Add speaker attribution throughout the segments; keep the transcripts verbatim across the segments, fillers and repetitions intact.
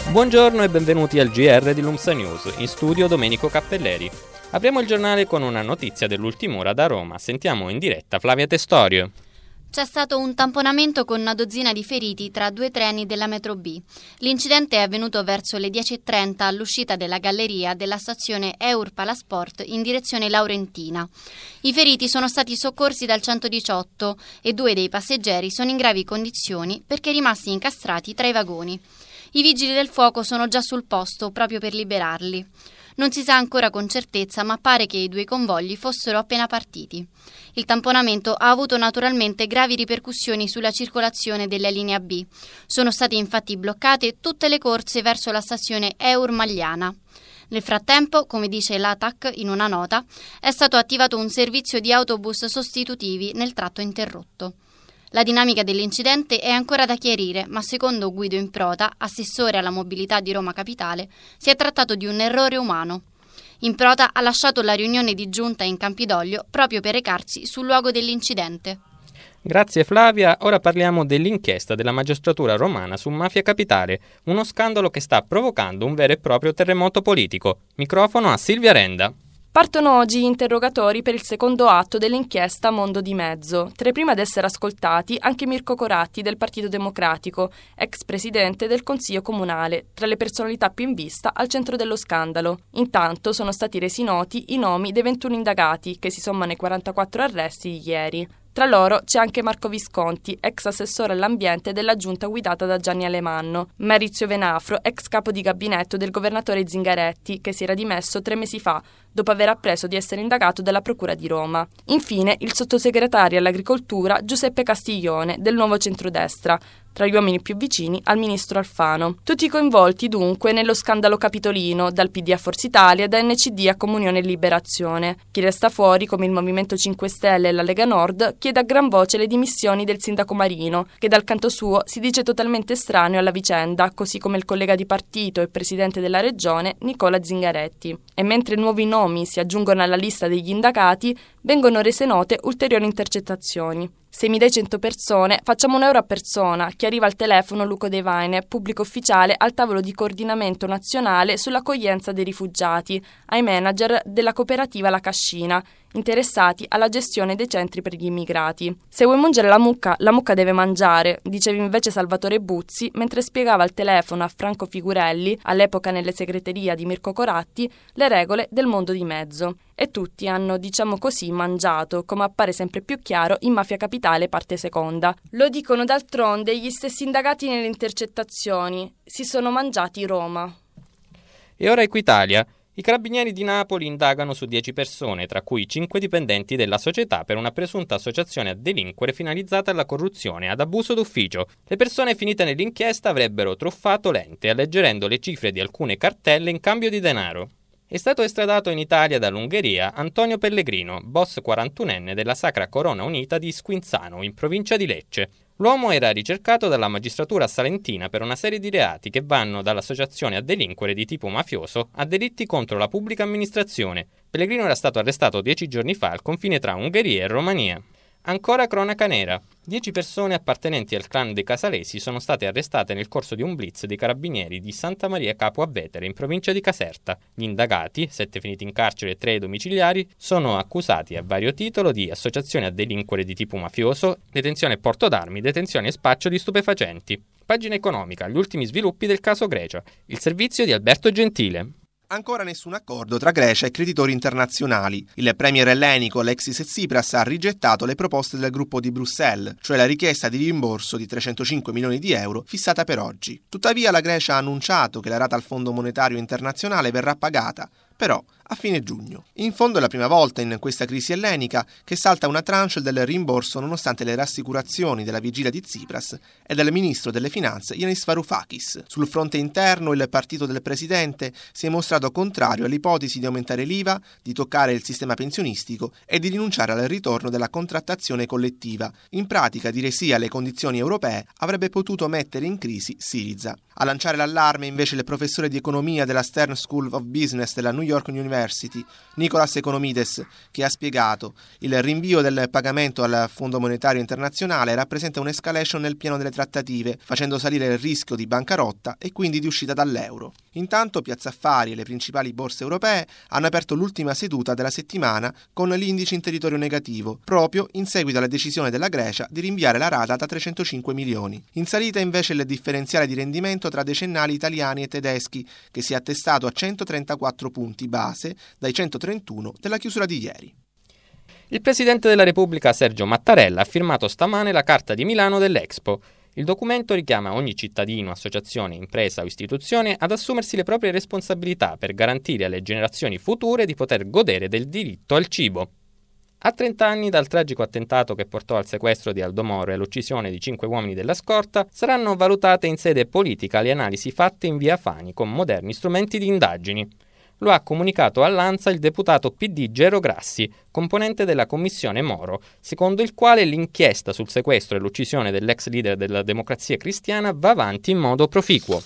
Speaker 1: Buongiorno e benvenuti al G R di Lumsa News, in studio Domenico Cappelleri. Apriamo il giornale con una notizia dell'ultima ora da Roma. Sentiamo in diretta Flavia Testorio.
Speaker 2: C'è stato un tamponamento con una dozzina di feriti tra due treni della metro B. L'incidente è avvenuto verso le dieci e trenta all'uscita della galleria della stazione Eur Palasport in direzione Laurentina. I feriti sono stati soccorsi dal centodiciotto e due dei passeggeri sono in gravi condizioni perché rimasti incastrati tra i vagoni. I vigili del fuoco sono già sul posto proprio per liberarli. Non si sa ancora con certezza, ma pare che i due convogli fossero appena partiti. Il tamponamento ha avuto naturalmente gravi ripercussioni sulla circolazione della linea B. Sono state infatti bloccate tutte le corse verso la stazione Eur Magliana. Nel frattempo, come dice l'A T A C in una nota, è stato attivato un servizio di autobus sostitutivi nel tratto interrotto. La dinamica dell'incidente è ancora da chiarire, ma secondo Guido Improta, assessore alla mobilità di Roma Capitale, si è trattato di un errore umano. Improta ha lasciato la riunione di giunta in Campidoglio proprio per recarsi sul luogo dell'incidente.
Speaker 1: Grazie Flavia, ora parliamo dell'inchiesta della magistratura romana su Mafia Capitale, uno scandalo che sta provocando un vero e proprio terremoto politico. Microfono a Silvia Renda.
Speaker 3: Partono oggi gli interrogatori per il secondo atto dell'inchiesta Mondo di Mezzo. Tra i primi ad essere ascoltati anche Mirko Coratti del Partito Democratico, ex presidente del Consiglio Comunale, tra le personalità più in vista al centro dello scandalo. Intanto sono stati resi noti i nomi dei ventuno indagati, che si sommano ai quarantaquattro arresti di ieri. Tra loro c'è anche Marco Visconti, ex assessore all'ambiente della giunta guidata da Gianni Alemanno, Maurizio Venafro, ex capo di gabinetto del governatore Zingaretti, che si era dimesso tre mesi fa, dopo aver appreso di essere indagato dalla Procura di Roma. Infine il sottosegretario all'agricoltura Giuseppe Castiglione, del Nuovo Centrodestra, tra gli uomini più vicini al ministro Alfano. Tutti coinvolti dunque nello scandalo capitolino, dal P D a Forza Italia, da N C D a Comunione e Liberazione. Chi resta fuori, come il Movimento cinque Stelle e la Lega Nord, chiede a gran voce le dimissioni del sindaco Marino, che dal canto suo si dice totalmente estraneo alla vicenda, così come il collega di partito e presidente della regione Nicola Zingaretti. E mentre nuovi nomi si aggiungono alla lista degli indagati, vengono rese note ulteriori intercettazioni. Se mi dai cento persone, facciamo un euro a persona, che arriva al telefono Luco De Vaine, pubblico ufficiale al tavolo di coordinamento nazionale sull'accoglienza dei rifugiati, ai manager della cooperativa La Cascina, interessati alla gestione dei centri per gli immigrati. Se vuoi mungere la mucca, la mucca deve mangiare, diceva invece Salvatore Buzzi mentre spiegava al telefono a Franco Figurelli, all'epoca nelle segreterie di Mirko Coratti, le regole del mondo di mezzo. E tutti hanno, diciamo così, mangiato, come appare sempre più chiaro in Mafia Capitale parte seconda. Lo dicono d'altronde gli stessi indagati nelle intercettazioni. Si sono mangiati Roma.
Speaker 1: E ora Equitalia. I carabinieri di Napoli indagano su dieci persone, tra cui cinque dipendenti della società, per una presunta associazione a delinquere finalizzata alla corruzione e ad abuso d'ufficio. Le persone finite nell'inchiesta avrebbero truffato l'ente, alleggerendo le cifre di alcune cartelle in cambio di denaro. È stato estradato in Italia dall'Ungheria Antonio Pellegrino, boss quarantunenne della Sacra Corona Unita di Squinzano, in provincia di Lecce. L'uomo era ricercato dalla magistratura salentina per una serie di reati che vanno dall'associazione a delinquere di tipo mafioso a delitti contro la pubblica amministrazione. Pellegrino era stato arrestato dieci giorni fa al confine tra Ungheria e Romania. Ancora cronaca nera. Dieci persone appartenenti al clan dei Casalesi sono state arrestate nel corso di un blitz dei carabinieri di Santa Maria Capua Vetere, in provincia di Caserta. Gli indagati, sette finiti in carcere e tre domiciliari, sono accusati a vario titolo di associazione a delinquere di tipo mafioso, detenzione e porto d'armi, detenzione e spaccio di stupefacenti. Pagina economica, gli ultimi sviluppi del caso Grecia. Il servizio di Alberto Gentile.
Speaker 4: Ancora nessun accordo tra Grecia e creditori internazionali. Il premier ellenico Alexis Tsipras ha rigettato le proposte del gruppo di Bruxelles, cioè la richiesta di rimborso di trecentocinque milioni di euro fissata per oggi. Tuttavia la Grecia ha annunciato che la rata al Fondo Monetario Internazionale verrà pagata, però a fine giugno. In fondo è la prima volta in questa crisi ellenica che salta una tranche del rimborso nonostante le rassicurazioni della vigilia di Tsipras e del ministro delle finanze Yanis Varoufakis. Sul fronte interno il partito del presidente si è mostrato contrario all'ipotesi di aumentare l'I V A, di toccare il sistema pensionistico e di rinunciare al ritorno della contrattazione collettiva. In pratica dire sì alle condizioni europee avrebbe potuto mettere in crisi Syriza. A lanciare l'allarme invece il professore di economia della Stern School of Business della New York University University, Nicolas Economides, che ha spiegato: il rinvio del pagamento al Fondo Monetario Internazionale rappresenta un'escalation nel piano delle trattative, facendo salire il rischio di bancarotta e quindi di uscita dall'euro. Intanto Piazza Affari e le principali borse europee hanno aperto l'ultima seduta della settimana con l'indice in territorio negativo, proprio in seguito alla decisione della Grecia di rinviare la rata da trecentocinque milioni. In salita invece il differenziale di rendimento tra decennali italiani e tedeschi, che si è attestato a centotrentaquattro punti base dai centotrentuno della chiusura di ieri.
Speaker 1: Il Presidente della Repubblica Sergio Mattarella ha firmato stamane la Carta di Milano dell'Expo. Il documento richiama ogni cittadino, associazione, impresa o istituzione ad assumersi le proprie responsabilità per garantire alle generazioni future di poter godere del diritto al cibo. A trenta anni dal tragico attentato che portò al sequestro di Aldo Moro e all'uccisione di cinque uomini della scorta, saranno valutate in sede politica le analisi fatte in via Fani con moderni strumenti di indagini. Lo ha comunicato all'Ansa il deputato P D Gero Grassi, componente della commissione Moro, secondo il quale l'inchiesta sul sequestro e l'uccisione dell'ex leader della Democrazia Cristiana va avanti in modo proficuo.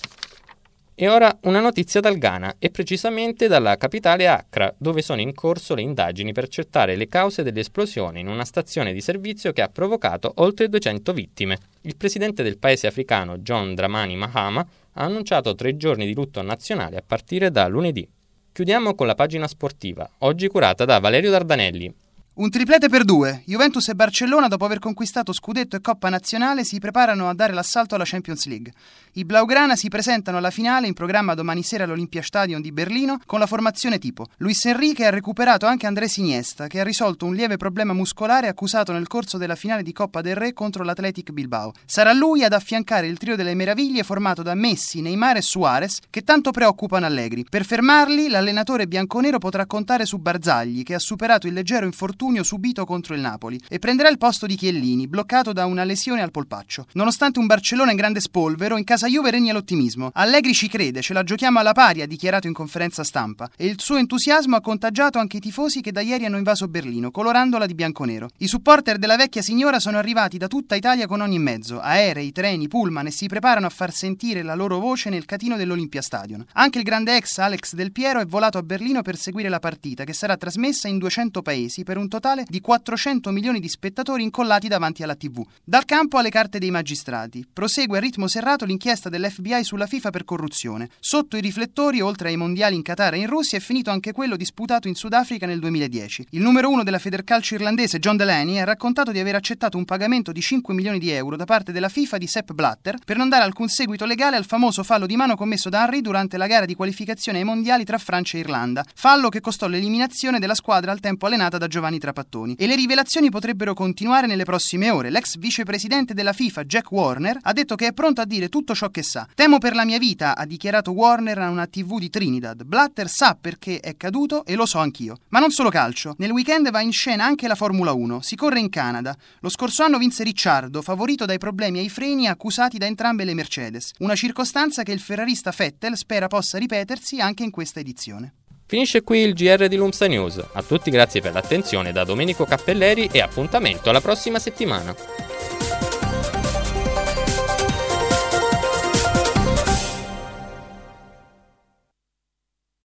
Speaker 1: E ora una notizia dal Ghana, e precisamente dalla capitale Accra, dove sono in corso le indagini per accertare le cause dell'esplosione in una stazione di servizio che ha provocato oltre duecento vittime. Il presidente del paese africano, John Dramani Mahama, ha annunciato tre giorni di lutto nazionale a partire da lunedì. Chiudiamo con la pagina sportiva, oggi curata da Valerio Dardanelli.
Speaker 5: Un triplete per due. Juventus e Barcellona, dopo aver conquistato scudetto e Coppa Nazionale, si preparano a dare l'assalto alla Champions League. I Blaugrana si presentano alla finale in programma domani sera all'Olympiastadion di Berlino con la formazione tipo. Luis Enrique ha recuperato anche Andrés Iniesta, che ha risolto un lieve problema muscolare accusato nel corso della finale di Coppa del Re contro l'Athletic Bilbao. Sarà lui ad affiancare il trio delle meraviglie formato da Messi, Neymar e Suarez, che tanto preoccupano Allegri. Per fermarli, l'allenatore bianconero potrà contare su Barzagli, che ha superato il leggero infortunio subito contro il Napoli e prenderà il posto di Chiellini, bloccato da una lesione al polpaccio. Nonostante un Barcellona in grande spolvero, in casa Juve regna l'ottimismo. Allegri ci crede, ce la giochiamo alla pari, ha dichiarato in conferenza stampa, e il suo entusiasmo ha contagiato anche i tifosi che da ieri hanno invaso Berlino, colorandola di bianconero. I supporter della vecchia signora sono arrivati da tutta Italia con ogni mezzo, aerei, treni, pullman, e si preparano a far sentire la loro voce nel catino dell'Olympiastadion. Anche il grande ex Alex Del Piero è volato a Berlino per seguire la partita, che sarà trasmessa in duecento paesi per un totale di quattrocento milioni di spettatori incollati davanti alla tivù. Dal campo alle carte dei magistrati. Prosegue a ritmo serrato l'inchiesta dell'F B I sulla FIFA per corruzione. Sotto i riflettori, oltre ai mondiali in Qatar e in Russia, è finito anche quello disputato in Sudafrica nel duemiladieci. Il numero uno della Federcalcio irlandese, John Delaney, ha raccontato di aver accettato un pagamento di cinque milioni di euro da parte della FIFA di Sepp Blatter per non dare alcun seguito legale al famoso fallo di mano commesso da Henry durante la gara di qualificazione ai mondiali tra Francia e Irlanda. Fallo che costò l'eliminazione della squadra al tempo allenata da Giovanni Trapattoni. E le rivelazioni potrebbero continuare nelle prossime ore. L'ex vicepresidente della FIFA, Jack Warner, ha detto che è pronto a dire tutto ciò che sa. Temo per la mia vita, ha dichiarato Warner a una tivù di Trinidad. Blatter sa perché è caduto e lo so anch'io. Ma non solo calcio. Nel weekend va in scena anche la Formula uno. Si corre in Canada. Lo scorso anno vinse Ricciardo, favorito dai problemi ai freni accusati da entrambe le Mercedes. Una circostanza che il ferrarista Vettel spera possa ripetersi anche in questa edizione.
Speaker 1: Finisce qui il G R di Lumsa News. A tutti grazie per l'attenzione da Domenico Cappelleri e appuntamento alla prossima settimana.